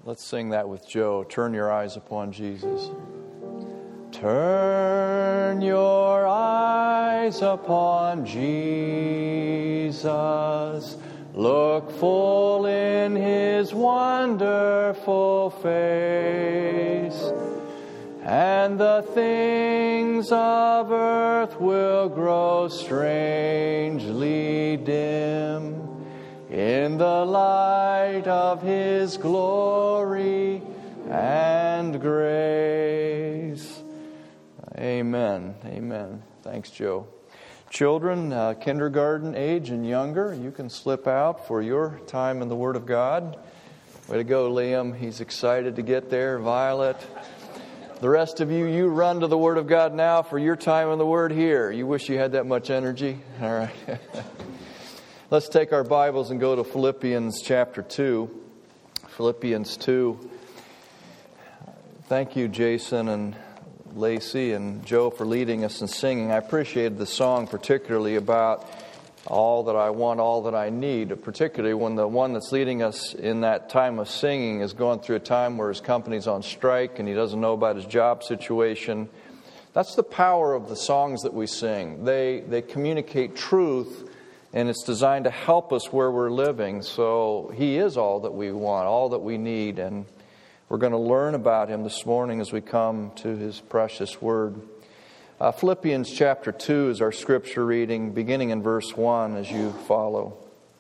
Let's sing that with Joe. Turn your eyes upon Jesus. Turn your eyes upon Jesus. Look full in His wonderful face, and the things of earth will grow strangely dim in the light of His glory and grace. Amen. Amen. Thanks, Joe. Children, kindergarten age and younger, you can slip out for your time in the Word of God. Way to go, Liam. He's excited to get there. Violet. The rest of you, you run to the Word of God now for your time in the Word here. You wish you had that much energy? All right. Let's take our Bibles and go to Philippians chapter 2. Philippians 2. Thank you, Jason and Lacey and Joe, for leading us in singing. I appreciated the song particularly about all that I want, all that I need, particularly when the one that's leading us in that time of singing is going through a time where his company's on strike and he doesn't know about his job situation. That's the power of the songs that we sing. They communicate truth, and it's designed to help us where we're living. So He is all that we want, all that we need, and we're going to learn about Him this morning as we come to His precious Word. Philippians chapter 2 is our scripture reading, beginning in verse 1 as you follow.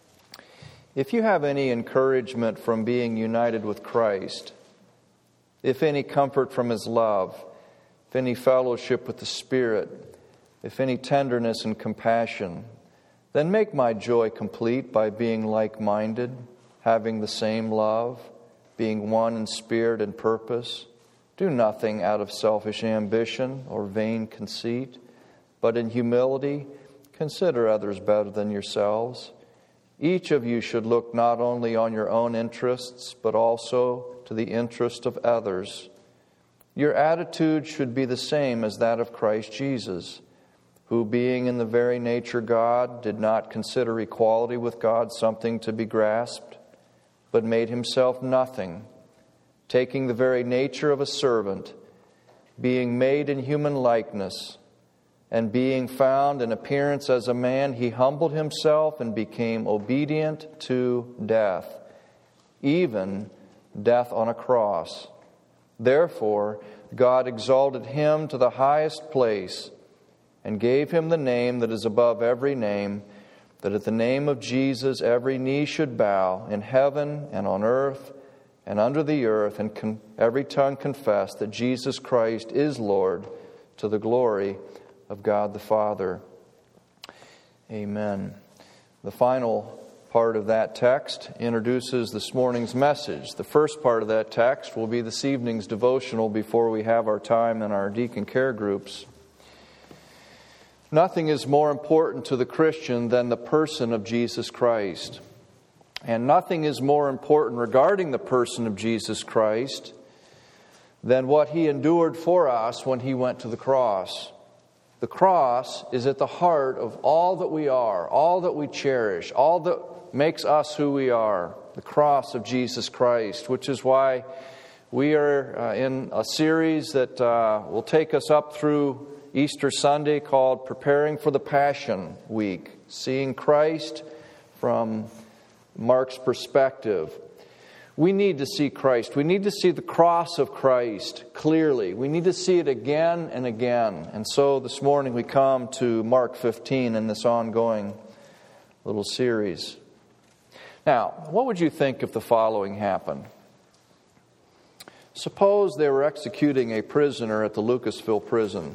If you have any encouragement from being united with Christ, if any comfort from His love, if any fellowship with the Spirit, if any tenderness and compassion, then make my joy complete by being like-minded, having the same love, being one in spirit and purpose. Do nothing out of selfish ambition or vain conceit, but in humility consider others better than yourselves. Each of you should look not only on your own interests, but also to the interest of others. Your attitude should be the same as that of Christ Jesus, who, being in the very nature God, did not consider equality with God something to be grasped, but made Himself nothing, taking the very nature of a servant, being made in human likeness, and being found in appearance as a man, He humbled Himself and became obedient to death, even death on a cross. Therefore, God exalted Him to the highest place and gave Him the name that is above every name, that at the name of Jesus every knee should bow in heaven and on earth and under the earth, and every tongue confess that Jesus Christ is Lord, to the glory of God the Father. Amen. The final part of that text introduces this morning's message. The first part of that text will be this evening's devotional before we have our time in our deacon care groups. Nothing is more important to the Christian than the person of Jesus Christ. And nothing is more important regarding the person of Jesus Christ than what He endured for us when He went to the cross. The cross is at the heart of all that we are, all that we cherish, all that makes us who we are. The cross of Jesus Christ, which is why we are in a series that will take us up through Easter Sunday called Preparing for the Passion Week, seeing Christ from Mark's perspective. We need to see Christ. We need to see the cross of Christ clearly. We need to see it again and again. And so this morning we come to Mark 15 in this ongoing little series. Now, what would you think if the following happened? Suppose they were executing a prisoner at the Lucasville prison.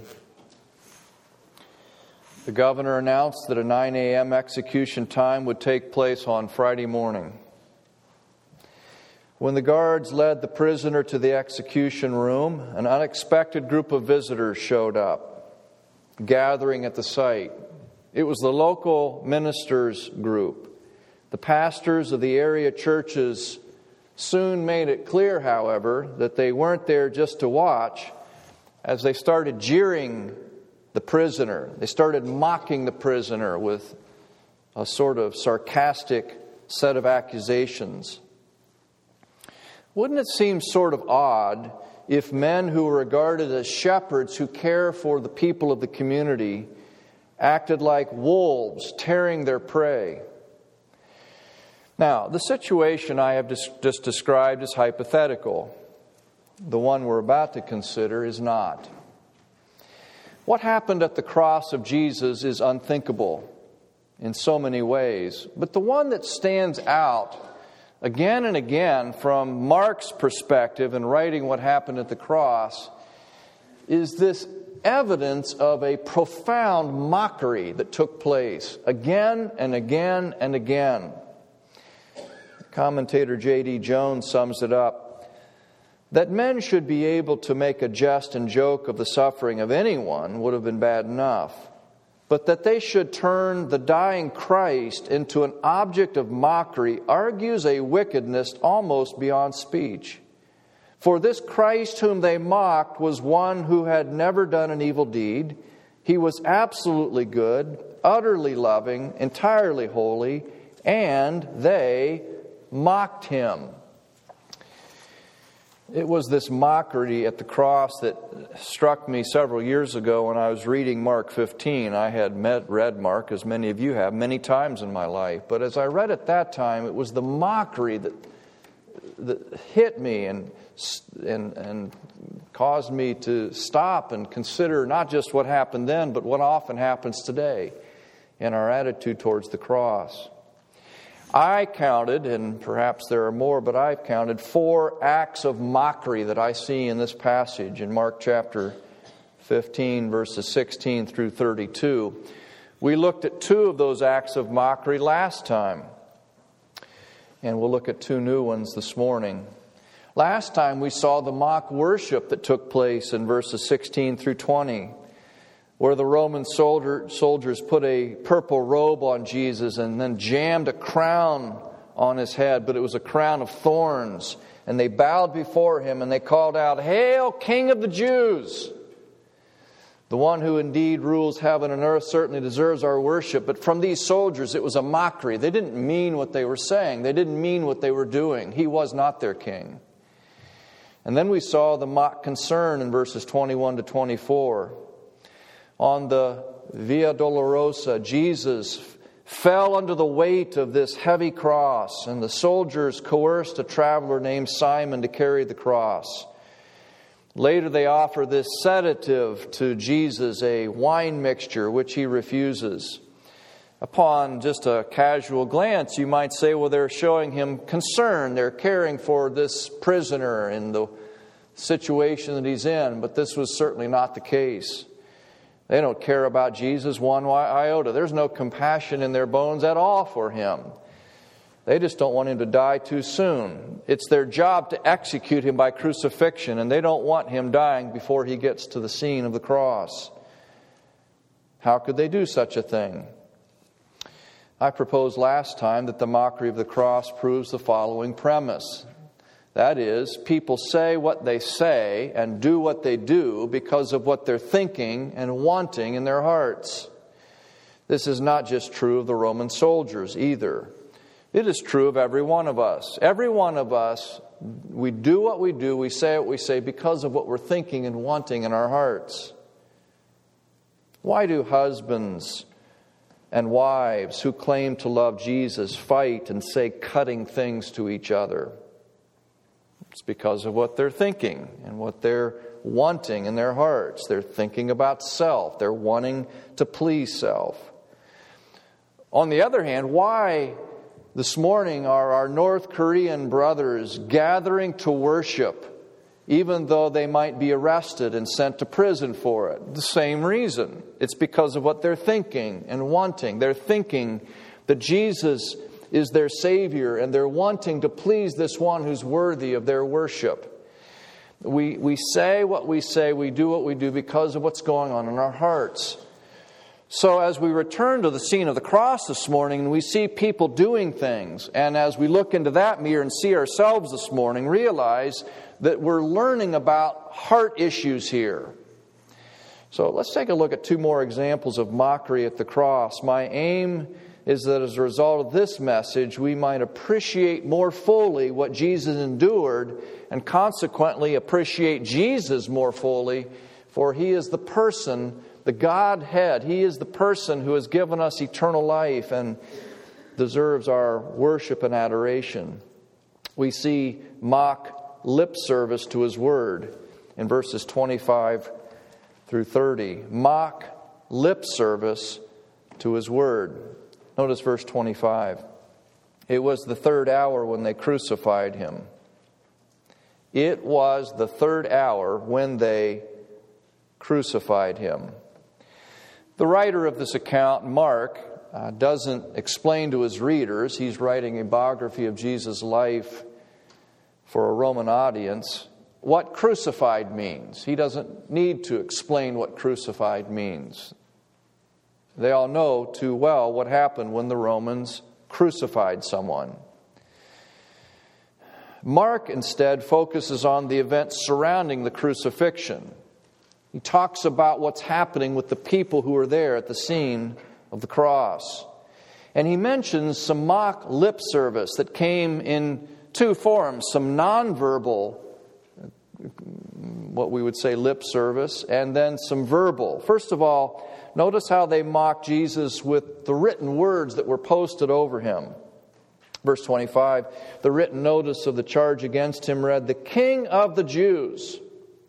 The governor announced that a 9 a.m. execution time would take place on Friday morning. When the guards led the prisoner to the execution room, an unexpected group of visitors showed up, gathering at the site. It was the local ministers group. The pastors of the area churches soon made it clear, however, that they weren't there just to watch, as they started jeering the prisoner. They started mocking the prisoner with a sort of sarcastic set of accusations. Wouldn't it seem sort of odd if men who were regarded as shepherds who care for the people of the community acted like wolves tearing their prey? Now, the situation I have just described is hypothetical. The one we're about to consider is not. What happened at the cross of Jesus is unthinkable in so many ways, but the one that stands out again and again from Mark's perspective in writing what happened at the cross is this evidence of a profound mockery that took place again and again and again. Commentator J.D. Jones sums it up that men should be able to make a jest and joke of the suffering of anyone would have been bad enough, but that they should turn the dying Christ into an object of mockery argues a wickedness almost beyond speech. For this Christ whom they mocked was one who had never done an evil deed. He was absolutely good, utterly loving, entirely holy, and they mocked him. It was this mockery at the cross that struck me several years ago when I was reading Mark 15. I had read Mark, as many of you have, many times in my life. But as I read it that time, it was the mockery that hit me and caused me to stop and consider not just what happened then, but what often happens today in our attitude towards the cross. I counted, and perhaps there are more, but I've counted 4 acts of mockery that I see in this passage in Mark chapter 15, verses 16 through 32. We looked at 2 of those acts of mockery last time, and we'll look at 2 new ones this morning. Last time we saw the mock worship that took place in verses 16 through 20. Where the Roman soldiers put a purple robe on Jesus and then jammed a crown on his head, but it was a crown of thorns. And they bowed before him and they called out, "Hail, King of the Jews!" The one who indeed rules heaven and earth certainly deserves our worship. But from these soldiers, it was a mockery. They didn't mean what they were saying. They didn't mean what they were doing. He was not their king. And then we saw the mock concern in verses 21 to 24. On the Via Dolorosa, Jesus fell under the weight of this heavy cross, and the soldiers coerced a traveler named Simon to carry the cross. Later they offer this sedative to Jesus, a wine mixture, which he refuses. Upon just a casual glance, you might say, well, they're showing him concern. They're caring for this prisoner in the situation that he's in, but this was certainly not the case. They don't care about Jesus one iota. There's no compassion in their bones at all for him. They just don't want him to die too soon. It's their job to execute him by crucifixion, and they don't want him dying before he gets to the scene of the cross. How could they do such a thing? I proposed last time that the mockery of the cross proves the following premise. That is, people say what they say and do what they do because of what they're thinking and wanting in their hearts. This is not just true of the Roman soldiers either. It is true of every one of us. Every one of us, we do what we do, we say what we say because of what we're thinking and wanting in our hearts. Why do husbands and wives who claim to love Jesus fight and say cutting things to each other? It's because of what they're thinking and what they're wanting in their hearts. They're thinking about self. They're wanting to please self. On the other hand, why this morning are our North Korean brothers gathering to worship, even though they might be arrested and sent to prison for it? The same reason. It's because of what they're thinking and wanting. They're thinking that Jesus is their Savior, and they're wanting to please this one who's worthy of their worship. We say what we say, we do what we do because of what's going on in our hearts. So as we return to the scene of the cross this morning, and we see people doing things, and as we look into that mirror and see ourselves this morning, realize that we're learning about heart issues here. So let's take a look at 2 more examples of mockery at the cross. My aim is that as a result of this message, we might appreciate more fully what Jesus endured and consequently appreciate Jesus more fully, for He is the person, the Godhead. He is the person who has given us eternal life and deserves our worship and adoration. We see mock lip service to His word in verses 25 through 30. Mock lip service to His word. Notice verse 25. It was the third hour when they crucified Him. It was the third hour when they crucified Him. The writer of this account, Mark, doesn't explain to his readers. He's writing a biography of Jesus' life for a Roman audience what crucified means. He doesn't need to explain what crucified means. They all know too well what happened when the Romans crucified someone. Mark instead focuses on the events surrounding the crucifixion. He talks about what's happening with the people who were there at the scene of the cross. And he mentions some mock lip service that came in two forms, some nonverbal, what we would say lip service, and then some verbal. First of all, notice how they mocked Jesus with the written words that were posted over Him. Verse 25, the written notice of the charge against Him read, "The King of the Jews."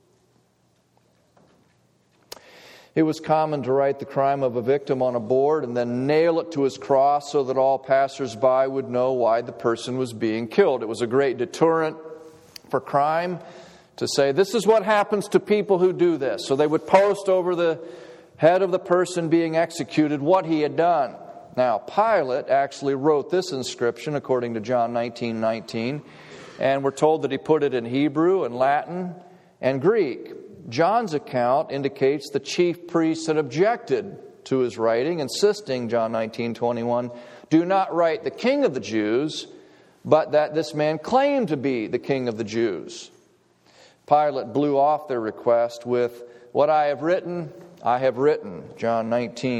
It was common to write the crime of a victim on a board and then nail it to his cross so that all passers-by would know why the person was being killed. It was a great deterrent for crime to say, this is what happens to people who do this. So they would post over the head of the person being executed what he had done. Now, Pilate actually wrote this inscription according to John 19:19, and we're told that he put it in Hebrew and Latin and Greek. John's account indicates the chief priests had objected to his writing, insisting, John 19:21, do not write the King of the Jews, but that this man claimed to be the King of the Jews. Pilate blew off their request with, what I have written, John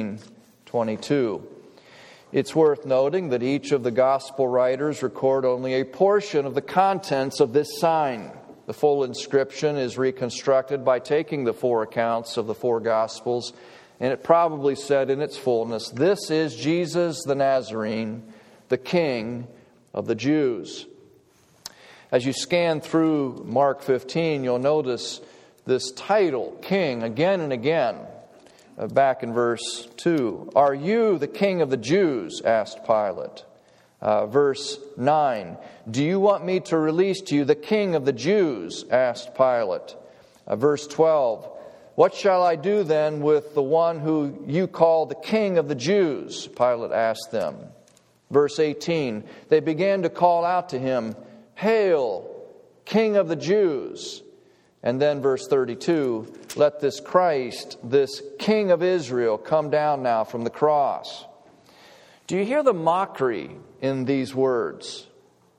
19:22. It's worth noting that each of the gospel writers record only a portion of the contents of this sign. The full inscription is reconstructed by taking the four accounts of the four Gospels, and it probably said in its fullness, "This is Jesus the Nazarene, the King of the Jews." As you scan through Mark 15, you'll notice this title, King, again and again. Back in verse 2, "Are you the King of the Jews?" asked Pilate. Verse 9, "Do you want me to release to you the King of the Jews?" asked Pilate. Verse 12, "What shall I do then with the one who you call the King of the Jews?" Pilate asked them. Verse 18, they began to call out to him, "Hail, King of the Jews!" And then verse 32, "Let this Christ, this King of Israel, come down now from the cross." Do you hear the mockery in these words?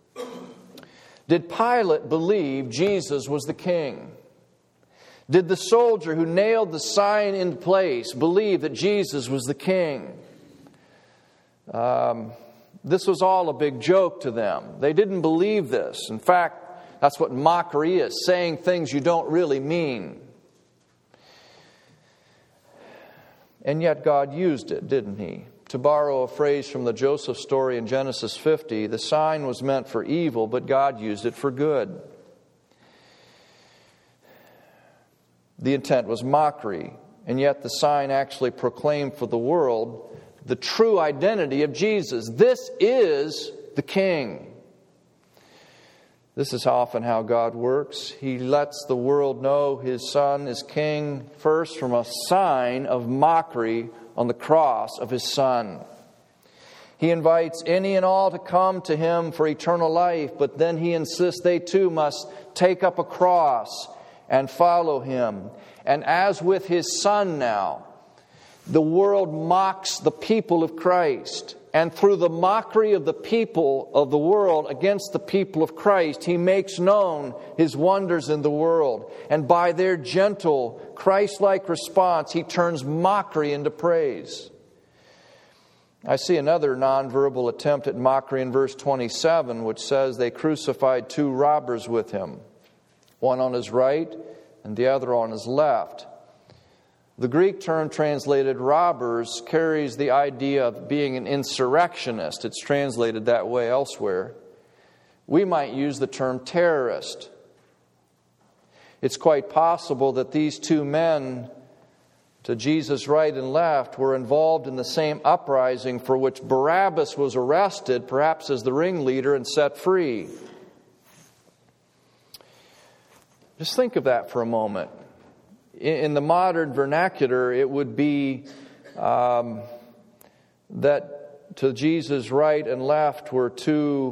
Did Pilate believe Jesus was the king? Did the soldier who nailed the sign in place believe that Jesus was the king? This was all a big joke to them. They didn't believe this. In fact, that's what mockery is, saying things you don't really mean. And yet God used it, didn't He? To borrow a phrase from the Joseph story in Genesis 50, the sign was meant for evil, but God used it for good. The intent was mockery, and yet the sign actually proclaimed for the world the true identity of Jesus. This is the King. This is often how God works. He lets the world know His Son is King first from a sign of mockery on the cross of His Son. He invites any and all to come to Him for eternal life, but then He insists they too must take up a cross and follow Him. And as with His Son now, the world mocks the people of Christ. And through the mockery of the people of the world against the people of Christ, He makes known His wonders in the world. And by their gentle, Christ-like response, He turns mockery into praise. I see another nonverbal attempt at mockery in verse 27, which says they crucified 2 robbers with him, one on his right and the other on his left. The Greek term translated robbers carries the idea of being an insurrectionist. It's translated that way elsewhere. We might use the term terrorist. It's quite possible that these 2 men to Jesus' right and left were involved in the same uprising for which Barabbas was arrested, perhaps as the ringleader, and set free. Just think of that for a moment. In the modern vernacular, it would be that to Jesus' right and left were two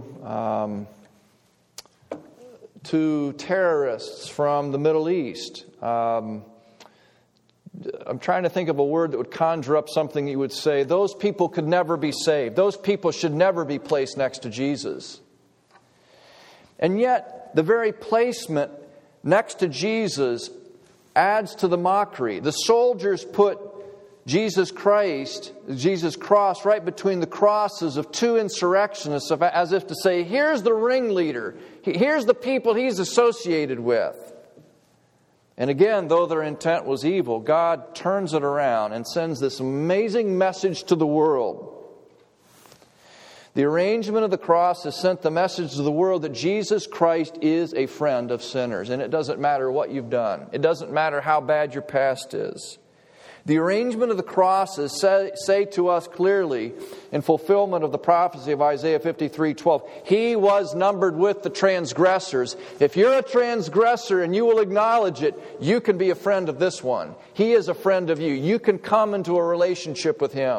terrorists from the Middle East. I'm trying to think of a word that would conjure up something you would say. Those people could never be saved. Those people should never be placed next to Jesus. And yet, the very placement next to Jesus adds to the mockery. The soldiers put Jesus Christ, Jesus' cross, right between the crosses of 2 insurrectionists, as if to say, here's the ringleader. Here's the people he's associated with. And again, though their intent was evil, God turns it around and sends this amazing message to the world. The arrangement of the cross has sent the message to the world that Jesus Christ is a friend of sinners. And it doesn't matter what you've done. It doesn't matter how bad your past is. The arrangement of the crosses say to us clearly, in fulfillment of the prophecy of Isaiah 53:12, He was numbered with the transgressors. If you're a transgressor and you will acknowledge it, you can be a friend of this one. He is a friend of you. You can come into a relationship with Him.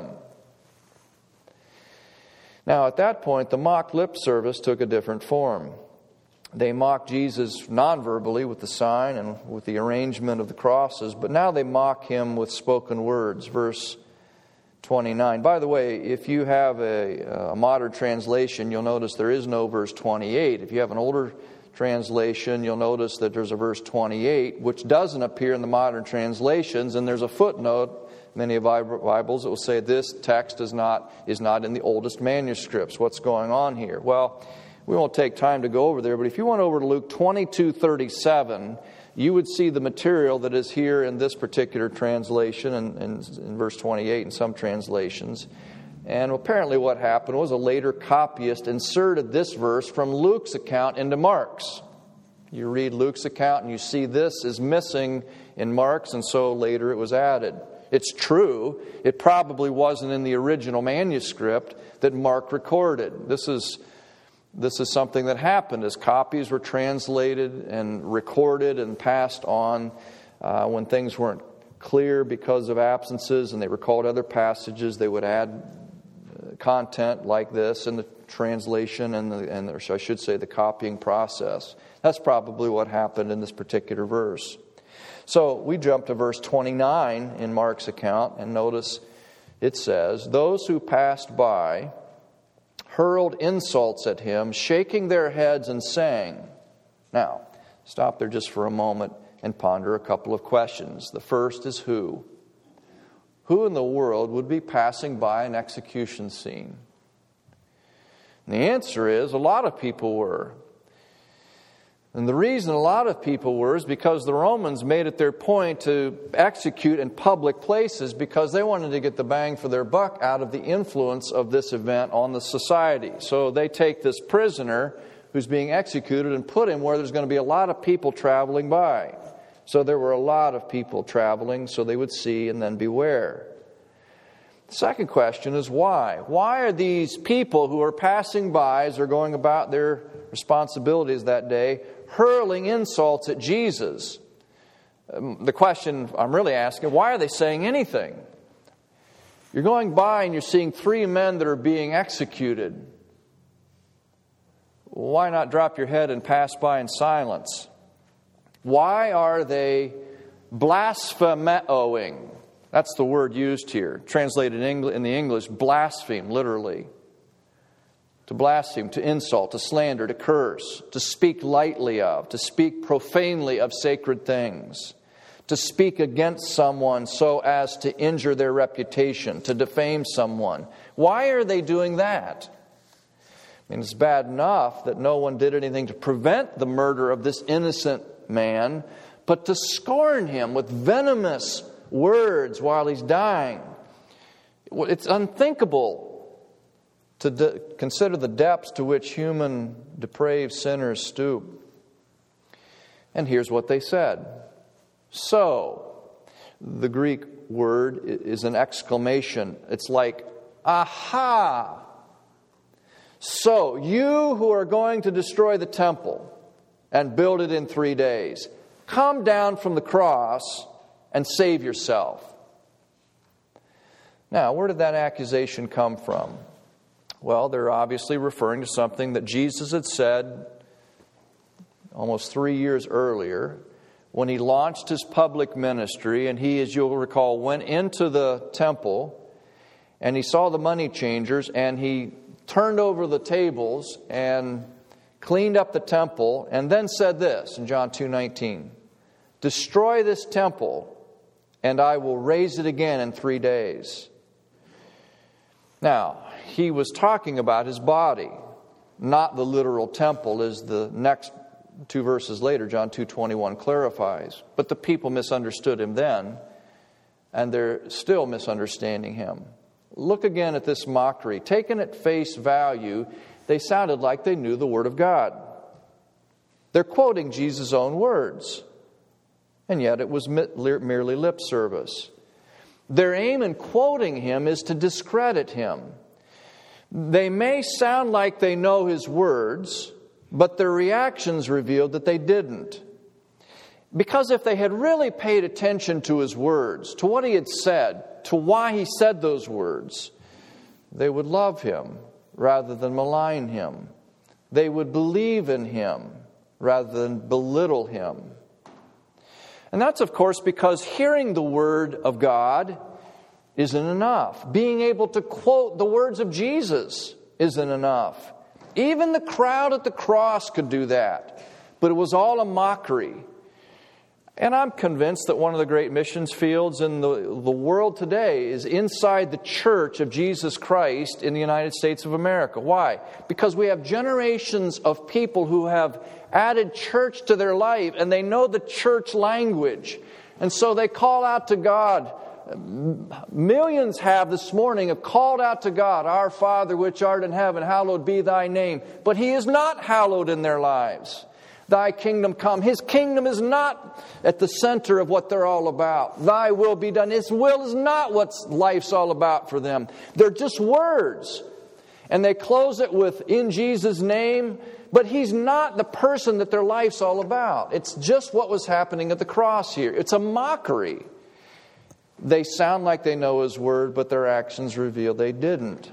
Now, at that point, the mock lip service took a different form. They mocked Jesus non-verbally with the sign and with the arrangement of the crosses, but now they mock Him with spoken words. Verse 29. By the way, if you have a modern translation, you'll notice there is no verse 28. If you have an older translation, you'll notice that there's a verse 28, which doesn't appear in the modern translations, and there's a footnote. Many of our Bibles that will say this text is not in the oldest manuscripts. What's going on here? Well, we won't take time to go over there, but if you went over to Luke 22:37, you would see the material that is here in this particular translation and in verse 28 in some translations. And apparently what happened was a later copyist inserted this verse from Luke's account into Mark's. You read Luke's account and you see this is missing in Mark's, and so later it was added. It's true, it probably wasn't in the original manuscript that Mark recorded. This is something that happened as copies were translated and recorded and passed on when things weren't clear because of absences, and they recalled other passages. They would add content like this in the translation and or I should say the copying process. That's probably what happened in this particular verse. So we jump to verse 29 in Mark's account, and notice it says, Those who passed by hurled insults at Him, shaking their heads and saying. Now, stop there just for a moment and ponder a couple of questions. The first is who? Who in the world would be passing by an execution scene? And the answer is a lot of people were. And the reason a lot of people were is because the Romans made it their point to execute in public places because they wanted to get the bang for their buck out of the influence of this event on the society. So they take this prisoner who's being executed and put him where there's going to be a lot of people traveling by. So there were a lot of people traveling, so they would see and then beware. The second question is why? Why are these people who are passing by as they're going about their responsibilities that day hurling insults at Jesus? The question I'm really asking, why are they saying anything? You're going by and you're seeing 3 men that are being executed. Why not drop your head and pass by in silence? Why are they blasphemeoing? That's the word used here. Translated in the English, blaspheme, literally. To blaspheme, to insult, to slander, to curse, to speak lightly of, to speak profanely of sacred things, to speak against someone so as to injure their reputation, to defame someone. Why are they doing that? I mean, it's bad enough that no one did anything to prevent the murder of this innocent man, but to scorn him with venomous words while he's dying. It's unthinkable to consider the depths to which human depraved sinners stoop. And here's what they said. So, the Greek word is an exclamation. It's like, aha! So, you who are going to destroy the temple and build it in 3 days, come down from the cross and save yourself. Now, where did that accusation come from? Well, they're obviously referring to something that Jesus had said almost 3 years earlier when he launched his public ministry, and he, as you'll recall, went into the temple and he saw the money changers and he turned over the tables and cleaned up the temple, and then said this in John 2:19, destroy this temple and I will raise it again in 3 days. Now, he was talking about his body, not the literal temple, as the next 2 verses later, John 2:21 clarifies. But the people misunderstood him then, and they're still misunderstanding him. Look again at this mockery. Taken at face value, they sounded like they knew the Word of God. They're quoting Jesus' own words, and yet it was merely lip service. Their aim in quoting him is to discredit him. They may sound like they know his words, but their reactions revealed that they didn't. Because if they had really paid attention to his words, to what he had said, to why he said those words, they would love him rather than malign him. They would believe in him rather than belittle him. And that's, of course, because hearing the Word of God isn't enough. Being able to quote the words of Jesus isn't enough. Even the crowd at the cross could do that. But it was all a mockery. And I'm convinced that one of the great missions fields in the world today is inside the church of Jesus Christ in the United States of America. Why? Because we have generations of people who have added church to their life, and they know the church language. And so they call out to God. Millions this morning have called out to God, our Father which art in heaven, hallowed be thy name. But he is not hallowed in their lives. Thy kingdom come. His kingdom is not at the center of what they're all about. Thy will be done. His will is not what life's all about for them. They're just words. And they close it with, in Jesus' name. But he's not the person that their life's all about. It's just what was happening at the cross here. It's a mockery. They sound like they know his word, but their actions reveal they didn't.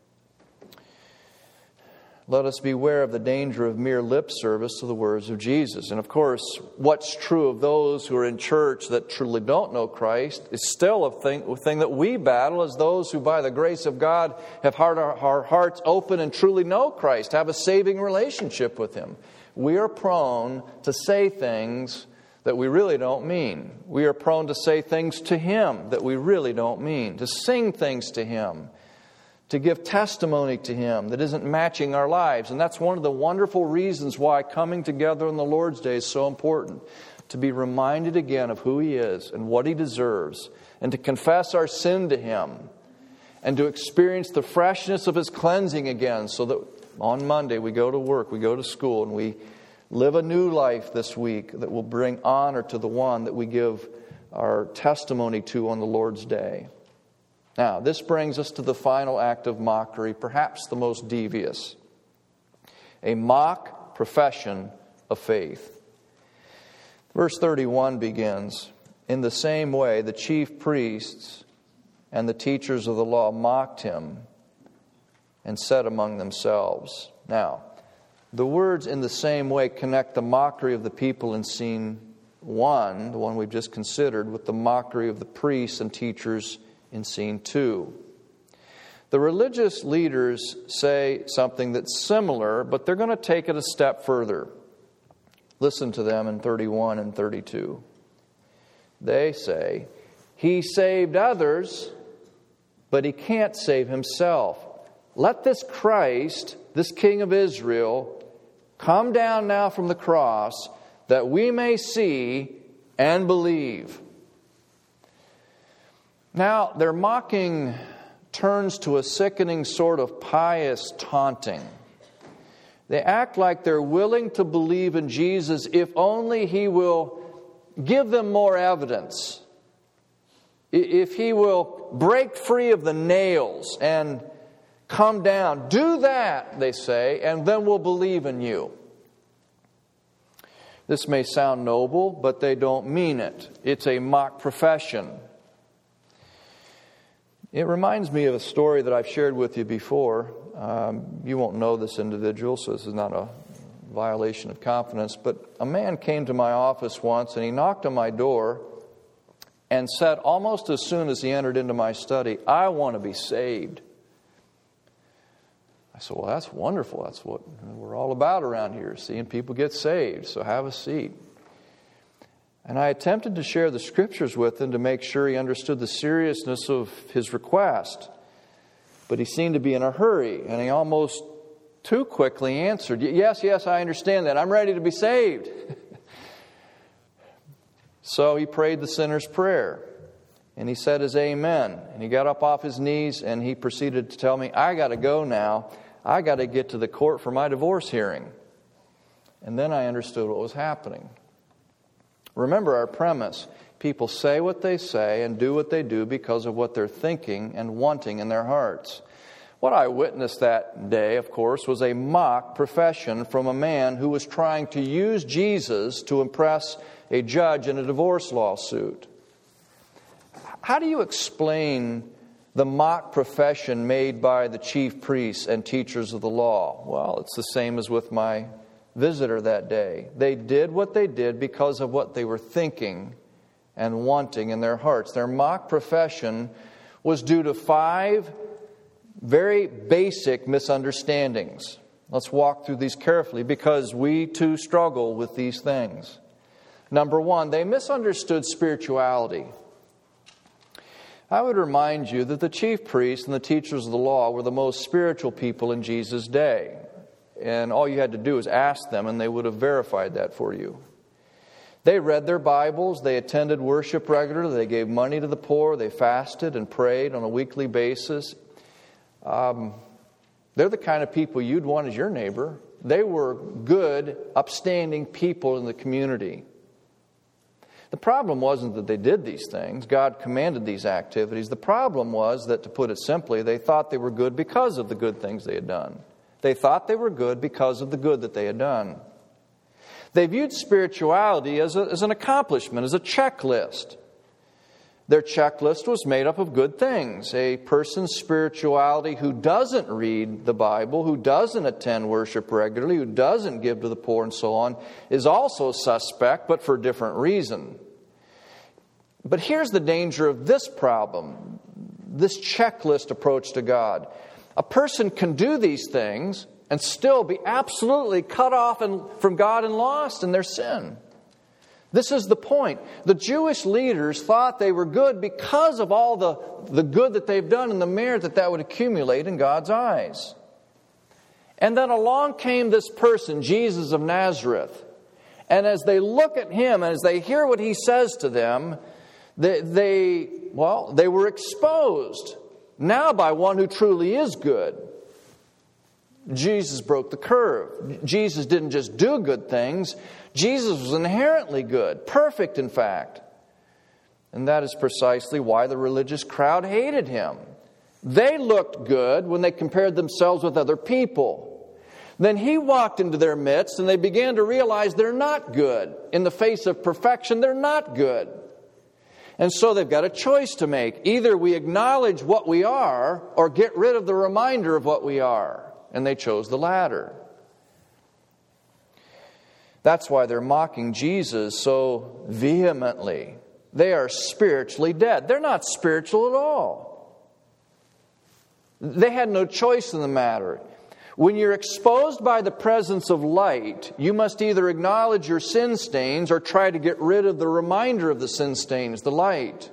Let us beware of the danger of mere lip service to the words of Jesus. And of course, what's true of those who are in church that truly don't know Christ is still a thing that we battle as those who by the grace of God have our hearts open and truly know Christ, have a saving relationship with Him. We are prone to say things that we really don't mean. We are prone to say things to Him that we really don't mean, to sing things to Him, to give testimony to Him that isn't matching our lives. And that's one of the wonderful reasons why coming together on the Lord's Day is so important. To be reminded again of who He is and what He deserves, and to confess our sin to Him, and to experience the freshness of His cleansing again, so that on Monday we go to work, we go to school, and we live a new life this week that will bring honor to the one that we give our testimony to on the Lord's Day. Now, this brings us to the final act of mockery, perhaps the most devious. A mock profession of faith. Verse 31 begins, in the same way the chief priests and the teachers of the law mocked him and said among themselves. Now, the words in the same way connect the mockery of the people in scene 1, the one we've just considered, with the mockery of the priests and teachers in scene 2. The religious leaders say something that's similar, but they're going to take it a step further. Listen to them in 31 and 32. They say, He saved others, but He can't save Himself. Let this Christ, this King of Israel, come down now from the cross that we may see and believe. Now, their mocking turns to a sickening sort of pious taunting. They act like they're willing to believe in Jesus if only He will give them more evidence. If He will break free of the nails and come down. Do that, they say, and then we'll believe in you. This may sound noble, but they don't mean it. It's a mock profession. It reminds me of a story that I've shared with you before. You won't know this individual, so this is not a violation of confidence. But a man came to my office once, and he knocked on my door and said almost as soon as he entered into my study, "I want to be saved." I said, "Well, that's wonderful. That's what we're all about around here, seeing people get saved. So have a seat." And I attempted to share the Scriptures with him to make sure he understood the seriousness of his request. But he seemed to be in a hurry, and he almost too quickly answered, yes, I understand that. I'm ready to be saved." So he prayed the sinner's prayer, and he said his amen. And he got up off his knees, and he proceeded to tell me, "I got to go now. I got to get to the court for my divorce hearing." And then I understood what was happening. Remember our premise. People say what they say and do what they do because of what they're thinking and wanting in their hearts. What I witnessed that day, of course, was a mock profession from a man who was trying to use Jesus to impress a judge in a divorce lawsuit. How do you explain the mock profession made by the chief priests and teachers of the law? Well, it's the same as with my visitor that day. They did what they did because of what they were thinking and wanting in their hearts. Their mock profession was due to 5 very basic misunderstandings. Let's walk through these carefully because we too struggle with these things. Number 1, they misunderstood spirituality. I would remind you that the chief priests and the teachers of the law were the most spiritual people in Jesus' day. And all you had to do was ask them, and they would have verified that for you. They read their Bibles, they attended worship regularly, they gave money to the poor, they fasted and prayed on a weekly basis. They're the kind of people you'd want as your neighbor. They were good, upstanding people in the community. The problem wasn't that they did these things. God commanded these activities. The problem was that, to put it simply, they thought they were good because of the good things they had done. They thought they were good because of the good that they had done. They viewed spirituality as an accomplishment, as a checklist. Their checklist was made up of good things. A person's spirituality who doesn't read the Bible, who doesn't attend worship regularly, who doesn't give to the poor and so on, is also suspect, but for a different reason. But here's the danger of this problem, this checklist approach to God. A person can do these things and still be absolutely cut off from God and lost in their sin. This is the point. The Jewish leaders thought they were good because of all the good that they've done and the merit that would accumulate in God's eyes. And then along came this person, Jesus of Nazareth. And as they look at Him, and as they hear what He says to them, they were exposed now by one who truly is good. Jesus broke the curve. Jesus didn't just do good things. Jesus was inherently good, perfect in fact. And that is precisely why the religious crowd hated Him. They looked good when they compared themselves with other people. Then He walked into their midst and they began to realize they're not good. In the face of perfection, they're not good. And so they've got a choice to make. Either we acknowledge what we are or get rid of the reminder of what we are. And they chose the latter. That's why they're mocking Jesus so vehemently. They are spiritually dead. They're not spiritual at all. They had no choice in the matter. When you're exposed by the presence of light, you must either acknowledge your sin stains or try to get rid of the reminder of the sin stains, the light.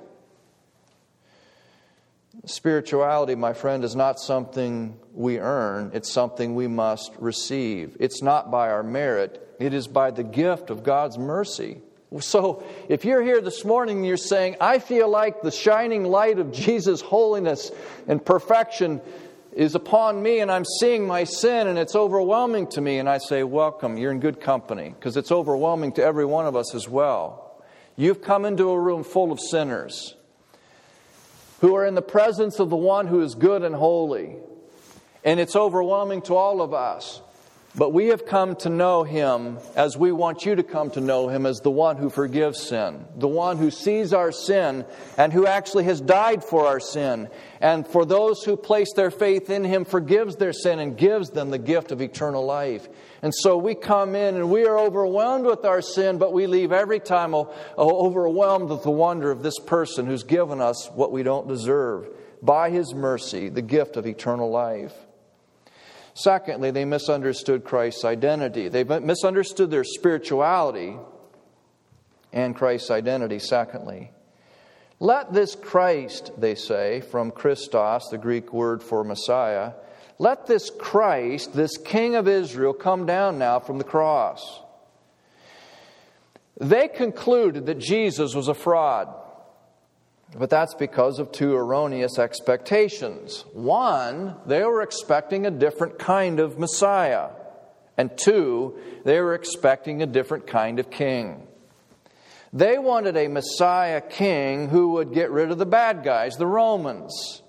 Spirituality, my friend, is not something we earn. It's something we must receive. It's not by our merit. It is by the gift of God's mercy. So if you're here this morning and you're saying, I feel like the shining light of Jesus' holiness and perfection is upon me and I'm seeing my sin and it's overwhelming to me, and I say, welcome, you're in good company, because it's overwhelming to every one of us as well. You've come into a room full of sinners who are in the presence of the one who is good and holy. And it's overwhelming to all of us. But we have come to know Him as we want you to come to know Him, as the one who forgives sin, the one who sees our sin and who actually has died for our sin. And for those who place their faith in Him, forgives their sin and gives them the gift of eternal life. And so we come in and we are overwhelmed with our sin, but we leave every time overwhelmed with the wonder of this person who's given us what we don't deserve, by His mercy, the gift of eternal life. Secondly, they misunderstood Christ's identity. They misunderstood their spirituality and Christ's identity, secondly. Let this Christ, they say, from Christos, the Greek word for Messiah, let this Christ, this King of Israel, come down now from the cross. They concluded that Jesus was a fraud. But that's because of two erroneous expectations. One, they were expecting a different kind of Messiah. And two, they were expecting a different kind of king. They wanted a Messiah king who would get rid of the bad guys, the Romans,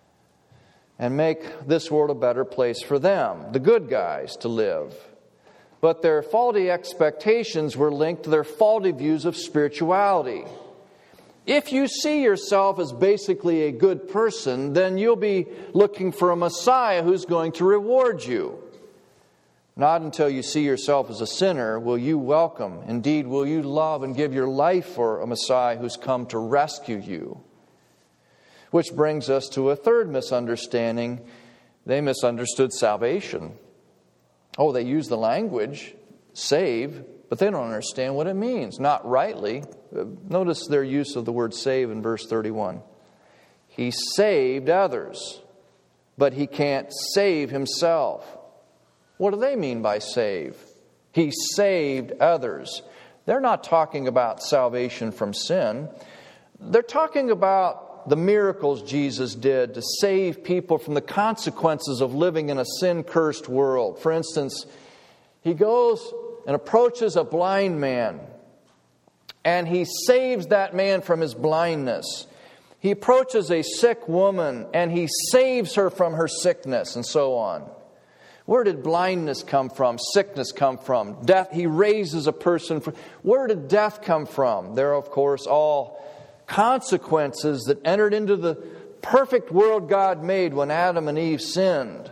and make this world a better place for them, the good guys, to live. But their faulty expectations were linked to their faulty views of spirituality. If you see yourself as basically a good person, then you'll be looking for a Messiah who's going to reward you. Not until you see yourself as a sinner will you welcome, indeed will you love and give your life for a Messiah who's come to rescue you. Which brings us to a third misunderstanding. They misunderstood salvation. Oh, they use the language, save, but they don't understand what it means, not rightly. Notice their use of the word save in verse 31. He saved others, but He can't save Himself. What do they mean by save? He saved others. They're not talking about salvation from sin. They're talking about the miracles Jesus did to save people from the consequences of living in a sin-cursed world. For instance, He goes and approaches a blind man, and He saves that man from his blindness. He approaches a sick woman, and He saves her from her sickness, and so on. Where did blindness come from? Sickness come from? Death. He raises a person from... Where did death come from? There are, of course, all consequences that entered into the perfect world God made when Adam and Eve sinned.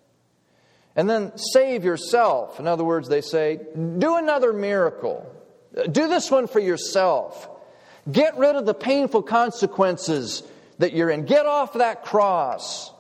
And then save yourself. In other words, they say, do another miracle. Do this one for yourself. Get rid of the painful consequences that you're in. Get off that cross.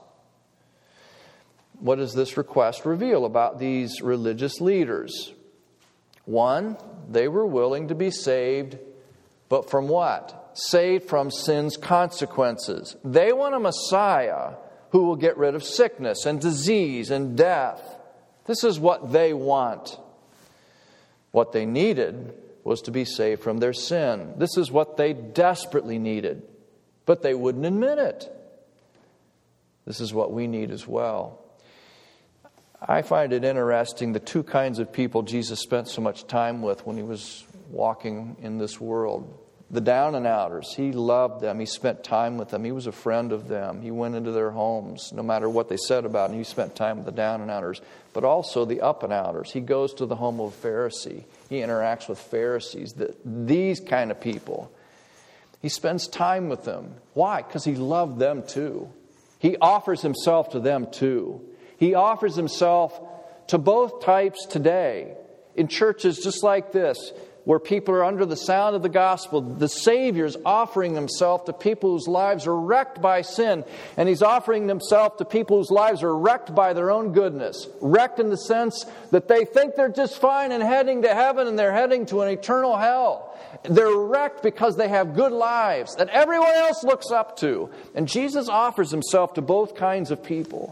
What does this request reveal about these religious leaders? One, they were willing to be saved, but from what? Saved from sin's consequences. They want a Messiah who will get rid of sickness and disease and death. This is what they want. What they needed was to be saved from their sin. This is what they desperately needed, but they wouldn't admit it. This is what we need as well. I find it interesting the two kinds of people Jesus spent so much time with when He was walking in this world. The down and outers. He loved them. He spent time with them. He was a friend of them. He went into their homes, no matter what they said about him. He spent time with the down and outers. But also the up and outers. He goes to the home of a Pharisee. He interacts with Pharisees. These kind of people. He spends time with them. Why? Because He loved them too. He offers Himself to them too. He offers Himself to both types today. In churches just like this, where people are under the sound of the gospel. The Savior's offering himself to people whose lives are wrecked by sin. And he's offering himself to people whose lives are wrecked by their own goodness. Wrecked in the sense that they think they're just fine and heading to heaven, and they're heading to an eternal hell. They're wrecked because they have good lives that everyone else looks up to. And Jesus offers himself to both kinds of people.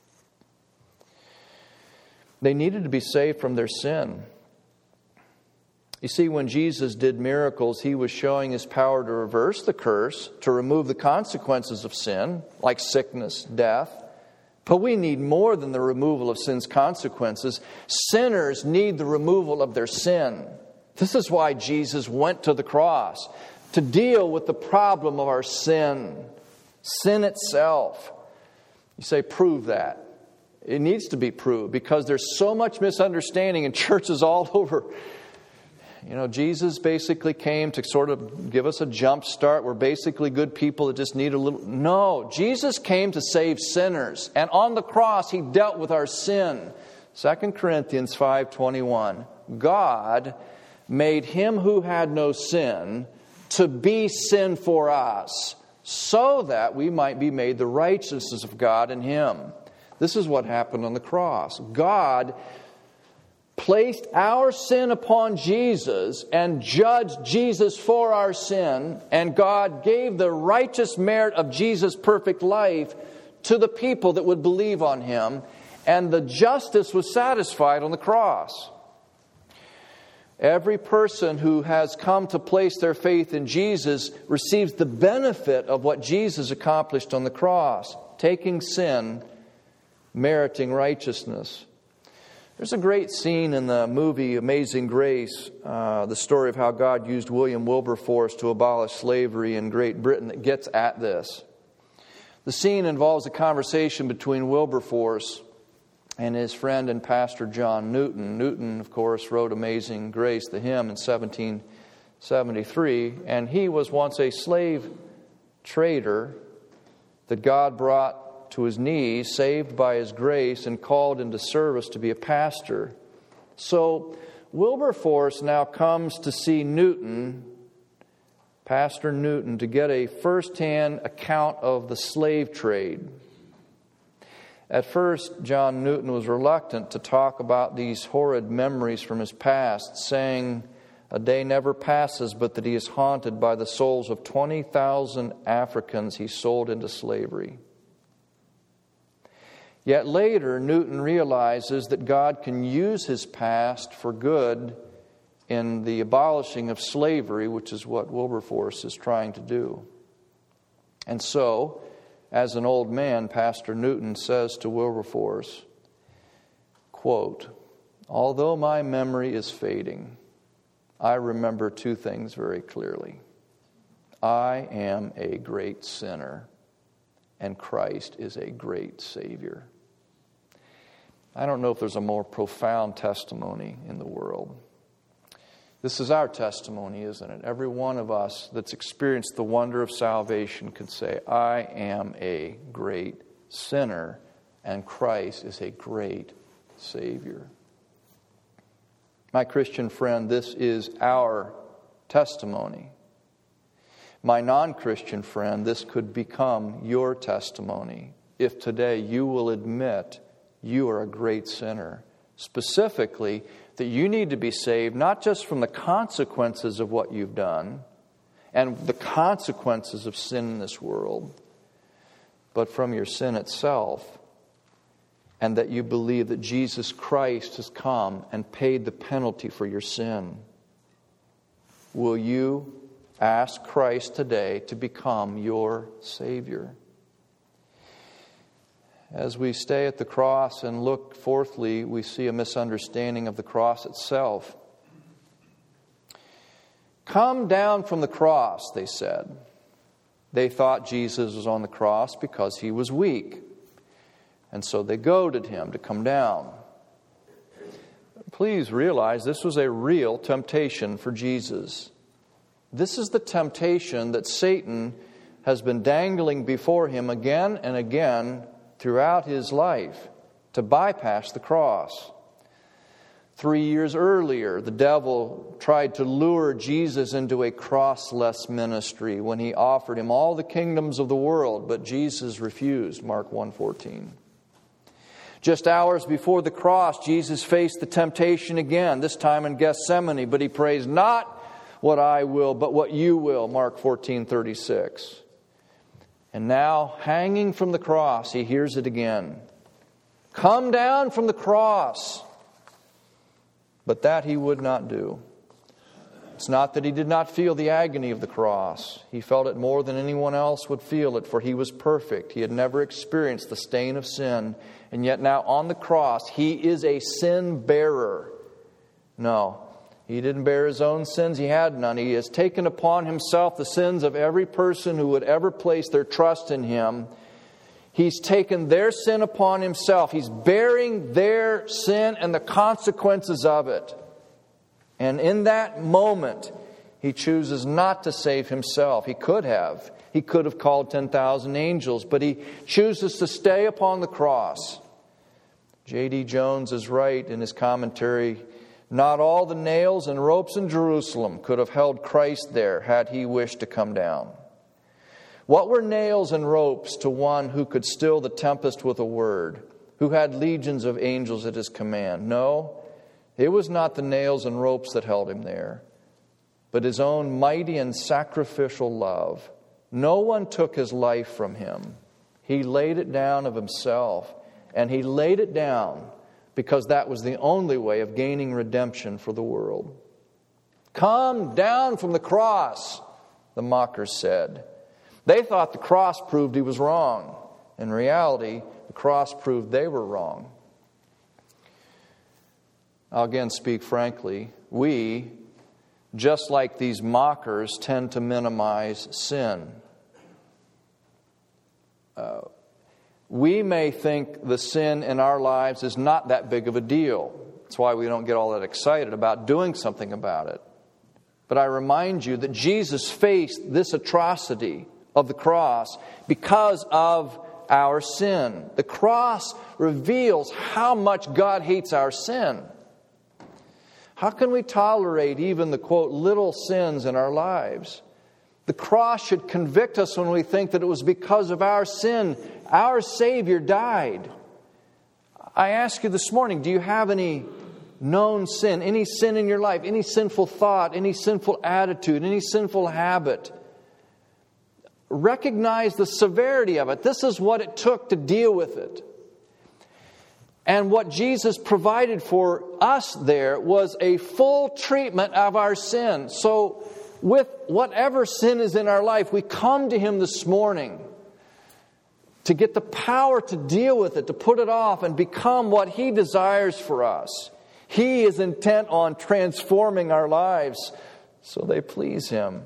They needed to be saved from their sin. You see, when Jesus did miracles, he was showing his power to reverse the curse, to remove the consequences of sin, like sickness, death. But we need more than the removal of sin's consequences. Sinners need the removal of their sin. This is why Jesus went to the cross, to deal with the problem of our sin. Sin itself. You say, prove that. It needs to be proved because there's so much misunderstanding in churches all over. You know, Jesus basically came to sort of give us a jump start. We're basically good people that just need a little... No, Jesus came to save sinners. And on the cross, he dealt with our sin. 2 Corinthians 5:21. God made him who had no sin to be sin for us, so that we might be made the righteousness of God in him. This is what happened on the cross. God placed our sin upon Jesus and judged Jesus for our sin, and God gave the righteous merit of Jesus' perfect life to the people that would believe on him, and the justice was satisfied on the cross. Every person who has come to place their faith in Jesus receives the benefit of what Jesus accomplished on the cross, taking sin, meriting righteousness. There's a great scene in the movie Amazing Grace, the story of how God used William Wilberforce to abolish slavery in Great Britain, that gets at this. The scene involves a conversation between Wilberforce and his friend and pastor John Newton. Newton, of course, wrote Amazing Grace, the hymn, in 1773, and he was once a slave trader that God brought to his knees, saved by his grace, and called into service to be a pastor. So Wilberforce now comes to see Newton, Pastor Newton, to get a first-hand account of the slave trade. At first, John Newton was reluctant to talk about these horrid memories from his past, saying, "A day never passes but that he is haunted by the souls of 20,000 Africans he sold into slavery." Yet later, Newton realizes that God can use his past for good in the abolishing of slavery, which is what Wilberforce is trying to do. And so, as an old man, Pastor Newton says to Wilberforce, quote, "Although my memory is fading, I remember two things very clearly. I am a great sinner, and Christ is a great Savior." I don't know if there's a more profound testimony in the world. This is our testimony, isn't it? Every one of us that's experienced the wonder of salvation could say, I am a great sinner, and Christ is a great Savior. My Christian friend, this is our testimony. My non-Christian friend, this could become your testimony if today you will admit you are a great sinner. Specifically, that you need to be saved not just from the consequences of what you've done and the consequences of sin in this world, but from your sin itself, and that you believe that Jesus Christ has come and paid the penalty for your sin. Will you ask Christ today to become your Savior? As we stay at the cross and look fourthly, we see a misunderstanding of the cross itself. Come down from the cross, they said. They thought Jesus was on the cross because he was weak. And so they goaded him to come down. Please realize this was a real temptation for Jesus. This is the temptation that Satan has been dangling before him again and again throughout his life, to bypass the cross. 3 years earlier, the devil tried to lure Jesus into a crossless ministry when he offered him all the kingdoms of the world, but Jesus refused, Mark 1:14. Just hours before the cross, Jesus faced the temptation again, this time in Gethsemane, but he prays, "Not what I will, but what you will," Mark 14:36. And now, hanging from the cross, he hears it again. "Come down from the cross." But that he would not do. It's not that he did not feel the agony of the cross. He felt it more than anyone else would feel it, for he was perfect. He had never experienced the stain of sin. And yet now on the cross, he is a sin bearer. No, he didn't bear his own sins. He had none. He has taken upon himself the sins of every person who would ever place their trust in him. He's taken their sin upon himself. He's bearing their sin and the consequences of it. And in that moment, he chooses not to save himself. He could have. He could have called 10,000 angels, but he chooses to stay upon the cross. J.D. Jones is right in his commentary. Not all the nails and ropes in Jerusalem could have held Christ there had he wished to come down. What were nails and ropes to one who could still the tempest with a word, who had legions of angels at his command? No, it was not the nails and ropes that held him there, but his own mighty and sacrificial love. No one took his life from him. He laid it down of himself, and he laid it down because that was the only way of gaining redemption for the world. "Come down from the cross," the mockers said. They thought the cross proved he was wrong. In reality, the cross proved they were wrong. I'll again speak frankly. We, just like these mockers, tend to minimize sin. We may think the sin in our lives is not that big of a deal. That's why we don't get all that excited about doing something about it. But I remind you that Jesus faced this atrocity of the cross because of our sin. The cross reveals how much God hates our sin. How can we tolerate even the, quote, little sins in our lives? The cross should convict us when we think that it was because of our sin. Our Savior died. I ask you this morning, do you have any known sin, any sin in your life, any sinful thought, any sinful attitude, any sinful habit? Recognize the severity of it. This is what it took to deal with it. And what Jesus provided for us there was a full treatment of our sin. So with whatever sin is in our life, we come to Him this morning to get the power to deal with it, to put it off and become what He desires for us. He is intent on transforming our lives so they please Him.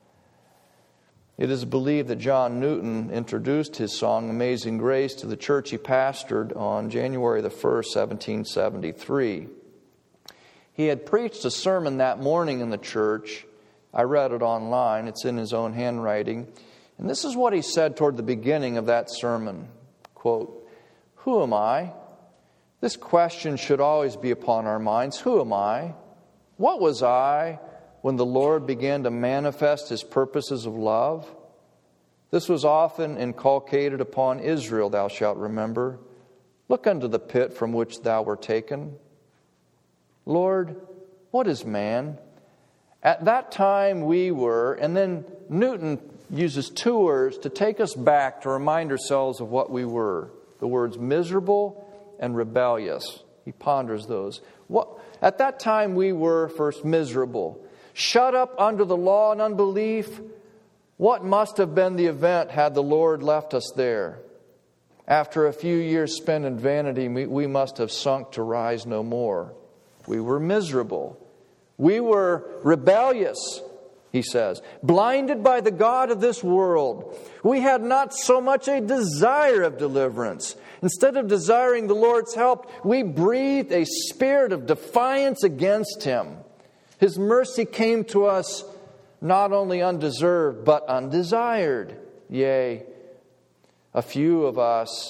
It is believed that John Newton introduced his song, Amazing Grace, to the church he pastored on January the 1st, 1773. He had preached a sermon that morning in the church. I read it online. It's in his own handwriting. And this is what he said toward the beginning of that sermon. Quote, "Who am I? This question should always be upon our minds. Who am I? What was I when the Lord began to manifest His purposes of love? This was often inculcated upon Israel, thou shalt remember. Look unto the pit from which thou wert taken. Lord, what is man? At that time we were," and then Newton uses two words to take us back to remind ourselves of what we were. The words miserable and rebellious. He ponders those. At that time we were first miserable. Shut up under the law and unbelief. What must have been the event had the Lord left us there? After a few years spent in vanity, we must have sunk to rise no more. We were miserable. We were rebellious, he says, blinded by the God of this world. We had not so much a desire of deliverance. Instead of desiring the Lord's help, we breathed a spirit of defiance against Him. His mercy came to us not only undeserved, but undesired. Yea, a few of us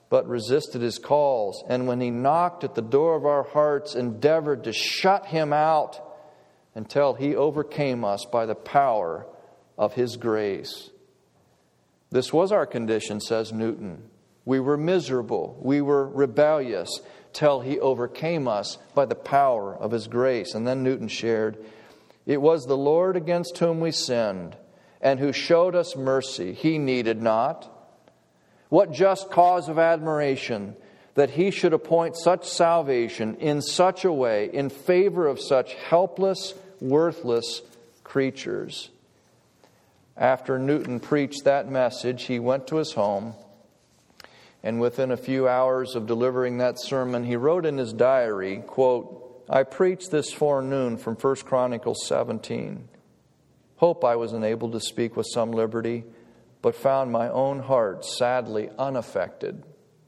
but resisted his calls, and when he knocked at the door of our hearts, endeavored to shut him out until he overcame us by the power of his grace. This was our condition, says Newton. We were miserable, we were rebellious, till he overcame us by the power of his grace. And then Newton shared, it was the Lord against whom we sinned, and who showed us mercy. He needed not. What just cause of admiration that he should appoint such salvation in such a way in favor of such helpless, worthless creatures. After Newton preached that message, he went to his home, and within a few hours of delivering that sermon, he wrote in his diary, quote, I preached this forenoon from 1 Chronicles 17. Hope I was enabled to speak with some liberty, but found my own heart sadly unaffected.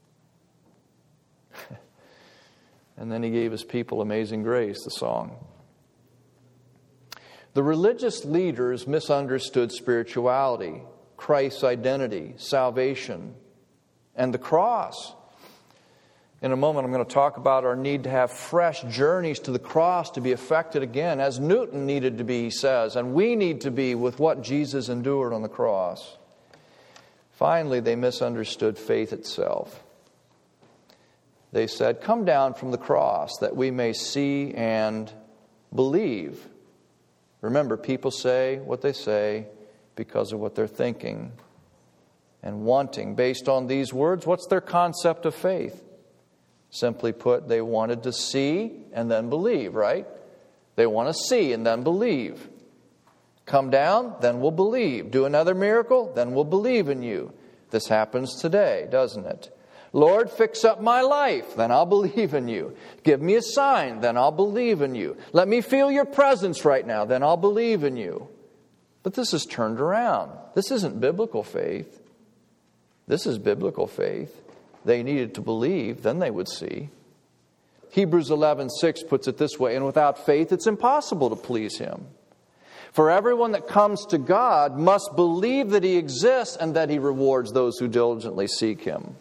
And then he gave his people Amazing Grace, the song. The religious leaders misunderstood spirituality, Christ's identity, salvation, and the cross. In a moment, I'm going to talk about our need to have fresh journeys to the cross to be affected again, as Newton needed to be, he says, and we need to be with what Jesus endured on the cross. Finally, they misunderstood faith itself. They said, come down from the cross that we may see and believe. Remember, people say what they say because of what they're thinking and wanting. Based on these words, what's their concept of faith? Simply put, they wanted to see and then believe, right? They want to see and then believe. Come down, then we'll believe. Do another miracle, then we'll believe in you. This happens today, doesn't it? Lord, fix up my life, then I'll believe in you. Give me a sign, then I'll believe in you. Let me feel your presence right now, then I'll believe in you. But this is turned around. This isn't biblical faith. This is biblical faith. They needed to believe, then they would see. Hebrews 11:6 puts it this way, and without faith it's impossible to please Him. For everyone that comes to God must believe that He exists and that He rewards those who diligently seek Him.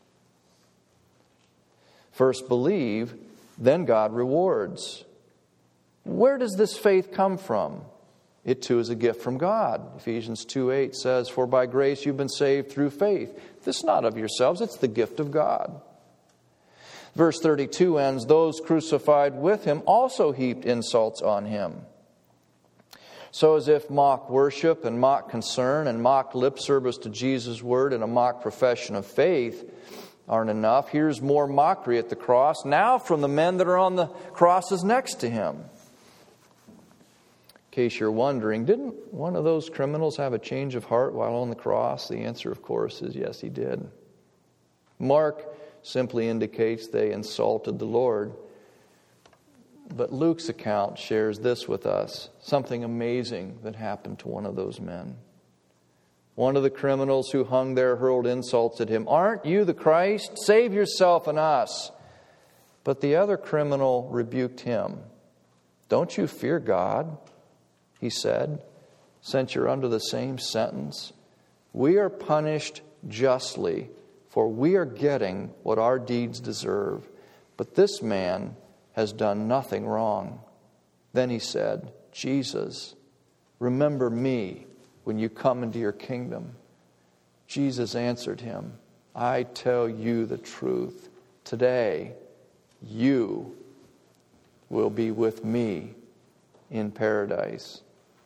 First believe, then God rewards. Where does this faith come from? It too is a gift from God. Ephesians 2:8 says, for by grace you've been saved through faith. This is not of yourselves, it's the gift of God. Verse 32 ends, those crucified with Him also heaped insults on Him. So as if mock worship and mock concern and mock lip service to Jesus' word and a mock profession of faith aren't enough, here's more mockery at the cross, now from the men that are on the crosses next to Him. In case you're wondering, didn't one of those criminals have a change of heart while on the cross? The answer, of course, is yes, he did. Mark simply indicates they insulted the Lord. But Luke's account shares this with us, something amazing that happened to one of those men. One of the criminals who hung there hurled insults at him. Aren't you the Christ? Save yourself and us. But the other criminal rebuked him. Don't you fear God? He said, since you're under the same sentence. We are punished justly, for we are getting what our deeds deserve. But this man has done nothing wrong. Then he said, Jesus, remember me when you come into your kingdom. Jesus answered him, I tell you the truth. Today, you will be with me in paradise.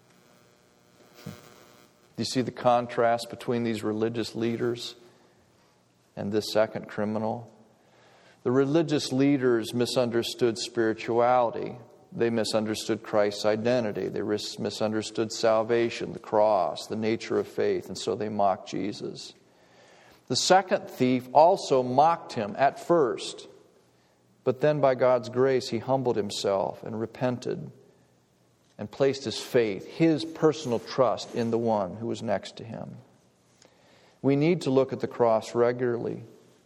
Do you see the contrast between these religious leaders and this second criminal? The religious leaders misunderstood spirituality. They misunderstood Christ's identity. They misunderstood salvation, the cross, the nature of faith, and so they mocked Jesus. The second thief also mocked Him at first, but then by God's grace he humbled himself and repented and placed his faith, his personal trust in the one who was next to him. We need to look at the cross regularly.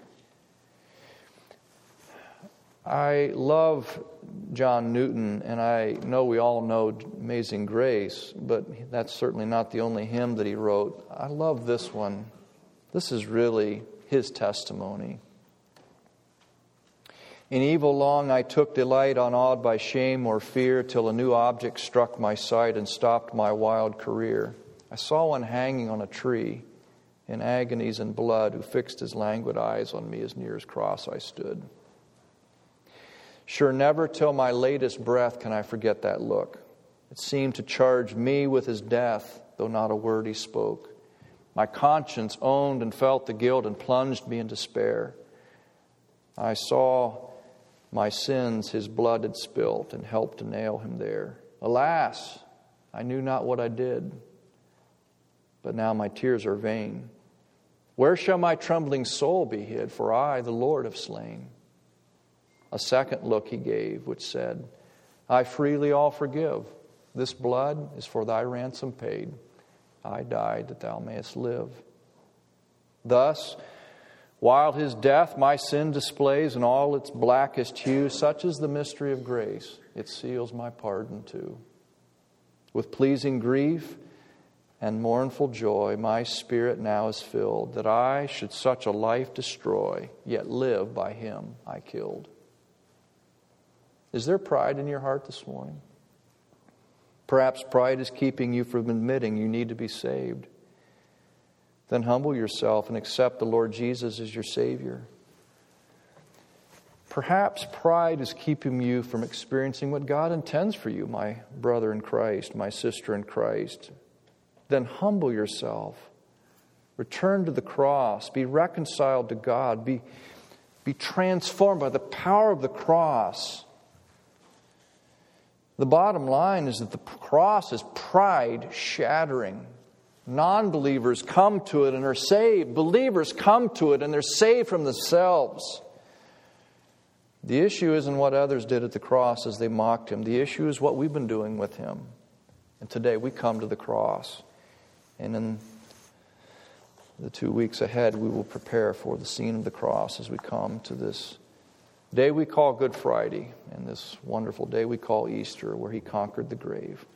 I love John Newton, and I know we all know Amazing Grace, but that's certainly not the only hymn that he wrote. I love this one. This is really his testimony. In evil long I took delight, unawed by shame or fear, till a new object struck my sight and stopped my wild career. I saw one hanging on a tree, in agonies and blood, who fixed his languid eyes on me as near his cross I stood. Sure, never till my latest breath can I forget that look. It seemed to charge me with his death, though not a word he spoke. My conscience owned and felt the guilt and plunged me in despair. I saw my sins his blood had spilt and helped to nail him there. Alas, I knew not what I did, but now my tears are vain. Where shall my trembling soul be hid? For I, the Lord, have slain. A second look he gave, which said, I freely all forgive. This blood is for thy ransom paid. I died that thou mayest live. Thus, while his death my sin displays in all its blackest hue, such is the mystery of grace, it seals my pardon too. With pleasing grief and mournful joy, my spirit now is filled, that I should such a life destroy, yet live by him I killed. Is there pride in your heart this morning? Perhaps pride is keeping you from admitting you need to be saved. Then humble yourself and accept the Lord Jesus as your Savior. Perhaps pride is keeping you from experiencing what God intends for you, my brother in Christ, my sister in Christ. Then humble yourself. Return to the cross. Be reconciled to God. Be transformed by the power of the cross. The bottom line is that the cross is pride shattering. Non-believers come to it and are saved. Believers come to it and they're saved from themselves. The issue isn't what others did at the cross as they mocked him. The issue is what we've been doing with him. And today we come to the cross. And in the 2 weeks ahead, we will prepare for the scene of the cross as we come to this day we call Good Friday and this wonderful day we call Easter, where he conquered the grave.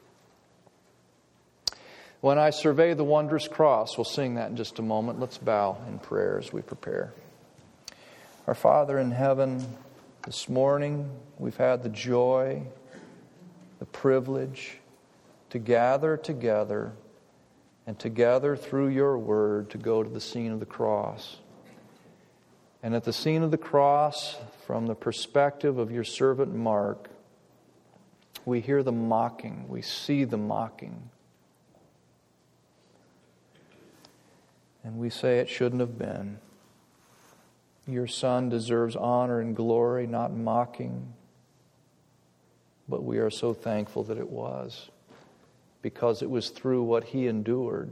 When I survey the wondrous cross, we'll sing that in just a moment. Let's bow in prayer as we prepare. Our Father in heaven, this morning we've had the joy, the privilege to gather together and together through your word to go to the scene of the cross. And at the scene of the cross, from the perspective of your servant Mark, we hear the mocking, we see the mocking. And we say it shouldn't have been. Your Son deserves honor and glory, not mocking. But we are so thankful that it was, because it was through what he endured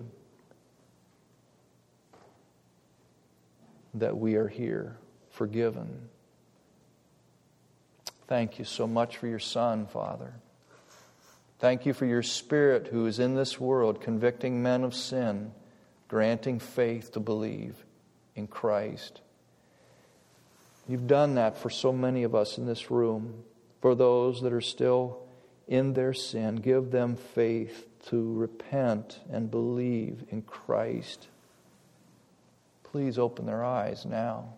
that we are here, forgiven. Thank you so much for your Son, Father. Thank you for your Spirit who is in this world, convicting men of sin, granting faith to believe in Christ. You've done that for so many of us in this room. For those that are still in their sin, give them faith to repent and believe in Christ. Please open their eyes now.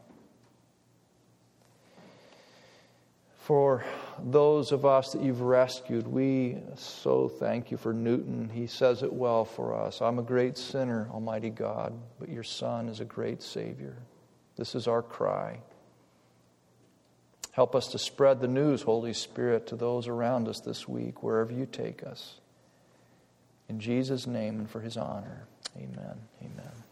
For those of us that you've rescued, we so thank you for Newton. He says it well for us. I'm a great sinner, Almighty God, but your Son is a great Savior. This is our cry. Help us to spread the news, Holy Spirit, to those around us this week, wherever you take us. In Jesus' name and for his honor. Amen. Amen.